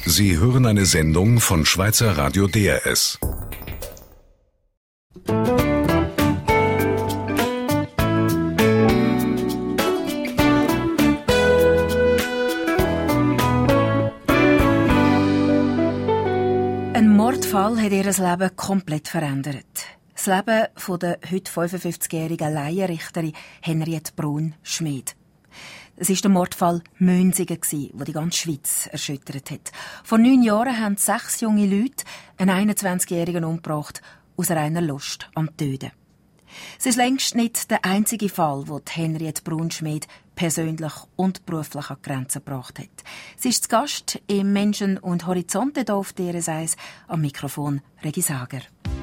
Sie hören eine Sendung von Schweizer Radio DRS. Ein Mordfall hat ihr Leben komplett verändert. Das Leben von der heute 55-jährigen Laienrichterin Henriette Brun-Schmid. Es war der Mordfall Münzigen, der die ganze Schweiz erschüttert hat. Vor 9 Jahren haben 6 junge Leute einen 21-Jährigen umgebracht, aus reiner Lust am Töten. Es ist längst nicht der einzige Fall, wo Henriette Brun-Schmid persönlich und beruflich an die Grenzen gebracht hat. Sie ist zu Gast im Menschen und Horizonte hier auf DRS 1, am Mikrofon Regi Sager.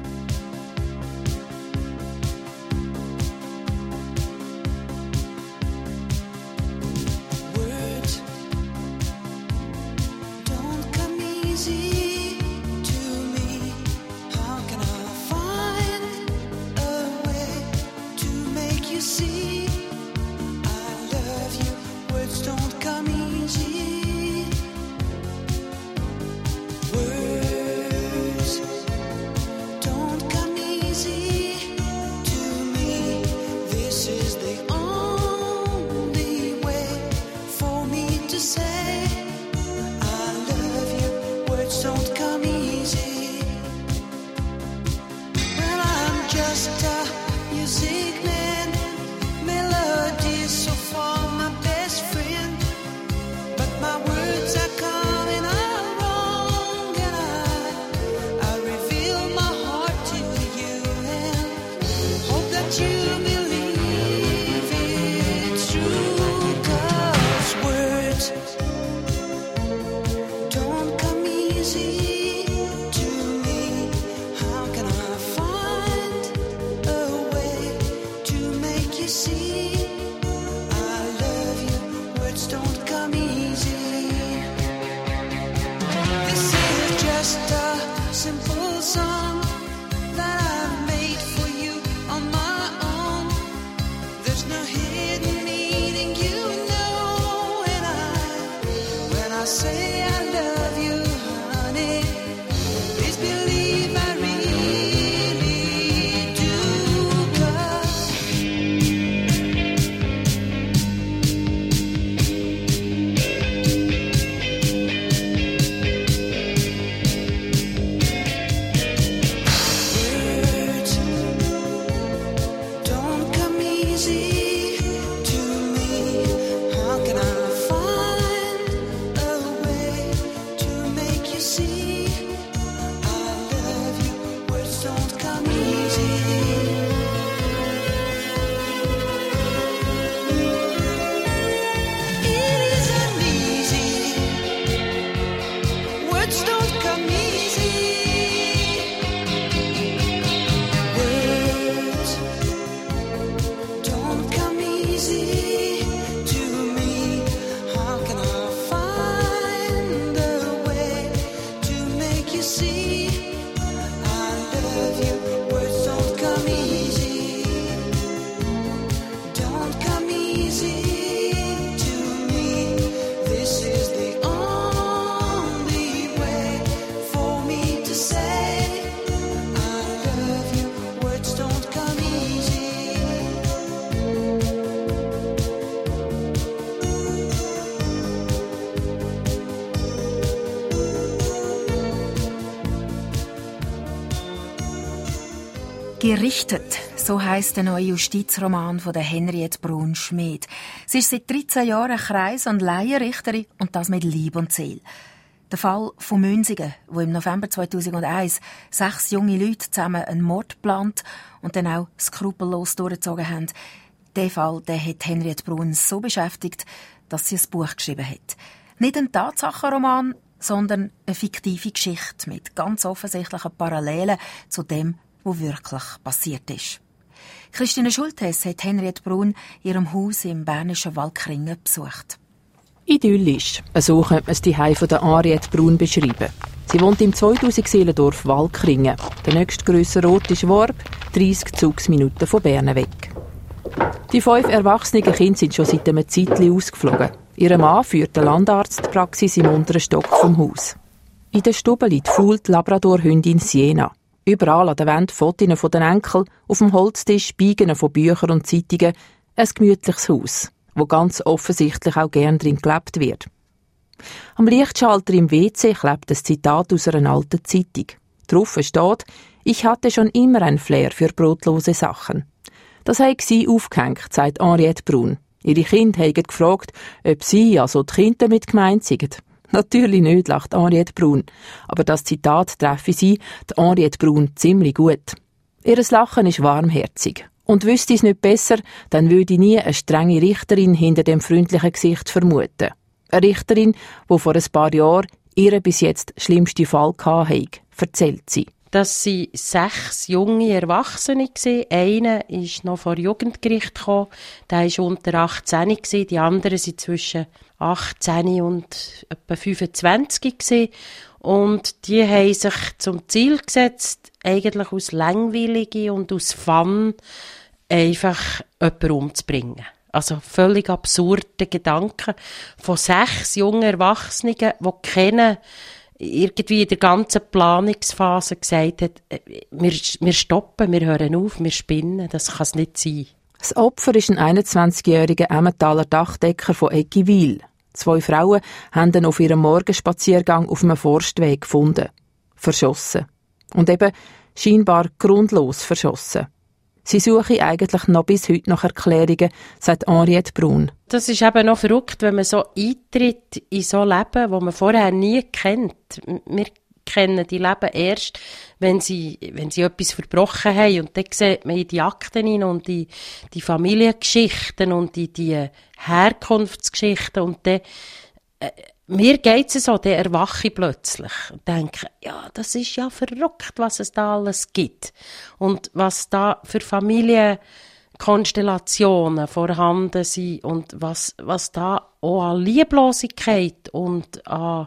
Gerichtet, so heisst der neue Justizroman von der Henriette Brun-Schmid. Sie ist seit 13 Jahren Kreis- und Laienrichterin und das mit Leib und Seele. Der Fall von Münzigen, wo im November 2001 sechs junge Leute zusammen einen Mord geplant und dann auch skrupellos durchgezogen haben, der Fall, der hat Henriette Brun so beschäftigt, dass sie ein Buch geschrieben hat. Nicht ein Tatsachenroman, sondern eine fiktive Geschichte mit ganz offensichtlichen Parallelen zu dem, was wirklich passiert ist. Christine Schultes hat Henriette Brun in ihrem Haus im bernischen Walkringen besucht. Idyllisch, so könnte man es die Zuhause von Henriette Brun beschreiben. Sie wohnt im 2000-Seelendorf Walkringen. Der nächstgrössere Ort ist Worb, 30 Zugsminuten von Bern weg. Die 5 erwachsenen Kinder sind schon seit einem Zeitchen ausgeflogen. Ihr Mann führt eine Landarztpraxis im unteren Stock vom Haus. In der Stube liegt faul die Labrador-Hündin Siena. Überall an der Wand Fotos von den Enkeln, auf dem Holztisch Beigen von Büchern und Zeitungen. Ein gemütliches Haus, wo ganz offensichtlich auch gern drin gelebt wird. Am Lichtschalter im WC klebt ein Zitat aus einer alten Zeitung. Drauf steht: «Ich hatte schon immer ein Flair für brotlose Sachen.» Das habe sie aufgehängt, sagt Henriette Brun. Ihre Kinder haben gefragt, ob sie, also die Kinder, damit gemeint sind. Natürlich nicht, lacht Henriette Brun. Aber das Zitat treffe sie, die Henriette Brun, ziemlich gut. Ihr Lachen ist warmherzig. Und wüsste es nicht besser, dann würde ich nie eine strenge Richterin hinter dem freundlichen Gesicht vermuten. Eine Richterin, die vor ein paar Jahren ihren bis jetzt schlimmsten Fall hatte, erzählt sie. Das waren 6 junge Erwachsene. Einer ist noch vor Jugendgericht gekommen, der war unter 18, die anderen waren zwischen 18 und etwa 25. Und die haben sich zum Ziel gesetzt, eigentlich aus Langweilige und aus Fun einfach jemanden umzubringen. Also völlig absurde Gedanken von 6 jungen Erwachsenen, die kennen, irgendwie in der ganzen Planungsphase gesagt hat, wir stoppen, wir hören auf, wir spinnen, das kann es nicht sein. Das Opfer ist ein 21-jähriger Emmentaler Dachdecker von Eggiwil. 2 Frauen haben ihn auf ihrem Morgenspaziergang auf einem Forstweg gefunden. Verschossen. Und eben scheinbar grundlos verschossen. Sie suche eigentlich noch bis heute nach Erklärungen, sagt Henriette Brun. Das ist eben noch verrückt, wenn man so eintritt in so Leben, das man vorher nie kennt. Wir kennen die Leben erst, wenn sie etwas verbrochen haben. Und dann sieht man in die Akten hinein und die Familiengeschichten und die Herkunftsgeschichten. Und dann, mir geht es so, dann erwache ich plötzlich und denke, ja, das ist ja verrückt, was es da alles gibt. Und was da für Familienkonstellationen vorhanden sind und was da auch an Lieblosigkeit und an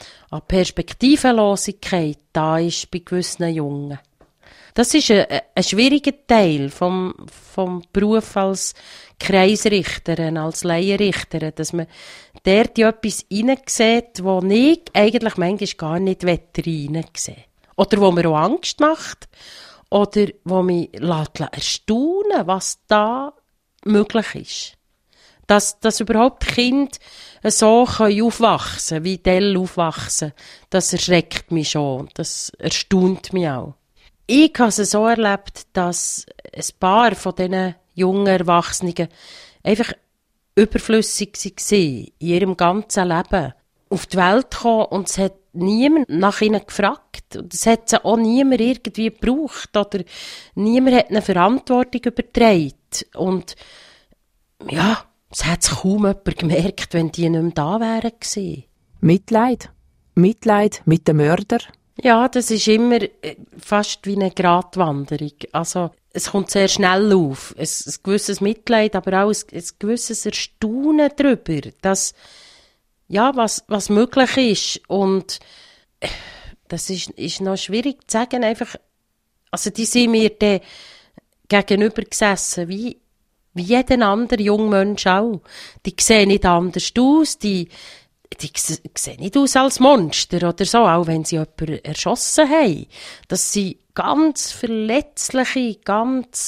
Perspektivenlosigkeit da ist bei gewissen Jungen. Das ist ein schwieriger Teil vom Beruf als Kreisrichterin, als Laienrichterin, dass man dort etwas hineinsieht, wo ich eigentlich manchmal gar nicht hineinsehen will. Oder wo mir auch Angst macht. Oder wo mich erstaunen, was da möglich ist. Dass überhaupt Kinder so aufwachsen können, wie Dell aufwachsen, das erschreckt mich schon. Das erstaunt mich auch. Ich habe es so erlebt, dass ein paar von diesen jungen Erwachsenen einfach überflüssig waren in ihrem ganzen Leben. Auf die Welt gekommen und es hat niemand nach ihnen gefragt. Und es hat sie auch niemand irgendwie gebraucht oder niemand hat eine Verantwortung übertragen. Und ja, es hat sich kaum jemand gemerkt, wenn die nicht mehr da wären gewesen. Mitleid? Mitleid mit dem Mörder? Ja, das ist immer fast wie eine Gratwanderung. Also, es kommt sehr schnell auf. Ein gewisses Mitleid, aber auch ein gewisses Erstaunen darüber, dass, ja, was möglich ist. Und das ist noch schwierig zu sagen, einfach, also die sind mir dann gegenüber gesessen, wie jeden anderen jungen Mensch auch. Die sehen nicht anders aus, die sehen nicht aus als Monster oder so, auch wenn sie jemanden erschossen haben. Das sind ganz verletzliche, ganz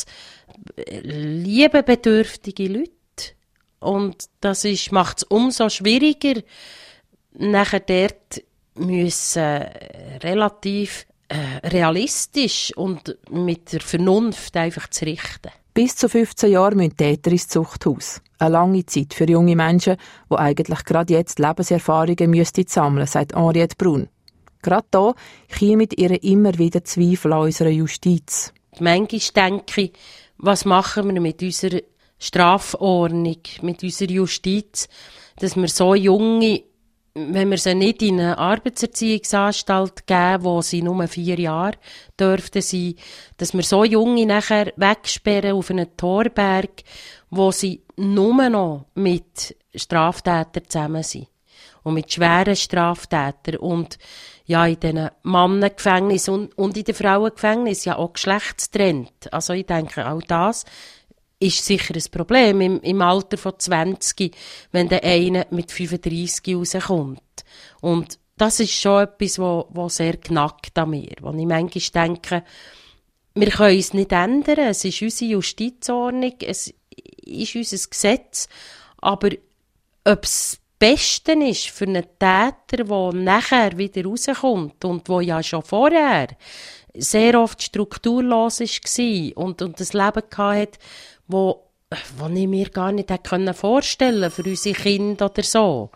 liebebedürftige Leute. Und das macht es umso schwieriger, nachher dort müssen relativ realistisch und mit der Vernunft einfach zu richten. Bis zu 15 Jahre müssen Täter ins Zuchthaus. Eine lange Zeit für junge Menschen, die eigentlich gerade jetzt Lebenserfahrungen sammeln müssten, sagt Henriette Brun. Gerade da kommen ihr immer wieder Zweifel an unserer Justiz. Manchmal denke ich, was machen wir mit unserer Strafordnung, mit unserer Justiz, dass wir so junge, wenn wir sie nicht in eine Arbeitserziehungsanstalt geben, wo sie nur 4 Jahre dürften sein, dass wir so junge nachher wegsperren auf einen Torberg, wo sie nur noch mit Straftätern zusammen sind. Und mit schweren Straftätern. Und ja, in diesen Mannengefängnissen und in den Frauengefängnissen ja auch geschlechtstrennt. Also ich denke, auch das ist sicher ein Problem im Alter von 20, wenn der eine mit 35 rauskommt. Und Das ist schon etwas, wo sehr knackt an mir. Wo ich manchmal denke, wir können es nicht ändern. Es ist unsere Justizordnung, es ist unser Gesetz. Aber ob es das Beste ist für einen Täter, der nachher wieder rauskommt und der ja schon vorher sehr oft strukturlos war und ein Leben hatte, wo ich mir gar nicht hätte vorstellen können für unsere Kinder oder so.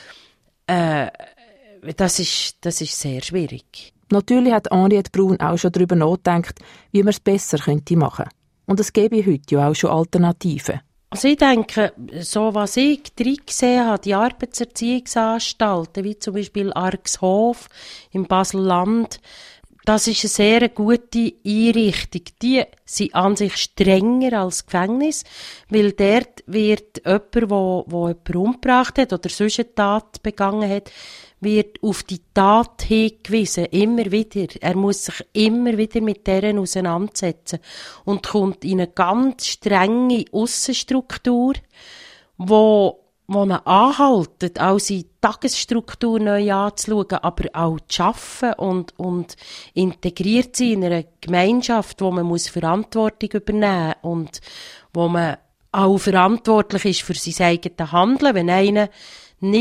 Das ist sehr schwierig. Natürlich hat Henriette Brun auch schon darüber nachgedacht, wie man es besser machen könnte. Und es gäbe heute ja auch schon Alternativen. Also ich denke, so was ich drin gesehen habe, die Arbeitserziehungsanstalten, wie zum Beispiel Arxhof im Basel-Land, das ist eine sehr gute Einrichtung. Die sind an sich strenger als Gefängnis, weil dort wird jemand, der jemanden umgebracht hat oder sonst eine Tat begangen hat, wird auf die Tat hingewiesen, immer wieder. Er muss sich immer wieder mit deren auseinandersetzen und kommt in eine ganz strenge Aussenstruktur, wo ihn anhaltet, auch seine Tagesstruktur neu anzuschauen, aber auch zu arbeiten und integriert sein in einer Gemeinschaft, wo man Verantwortung übernehmen muss und wo man auch verantwortlich ist für sein eigenes Handeln. Wenn einer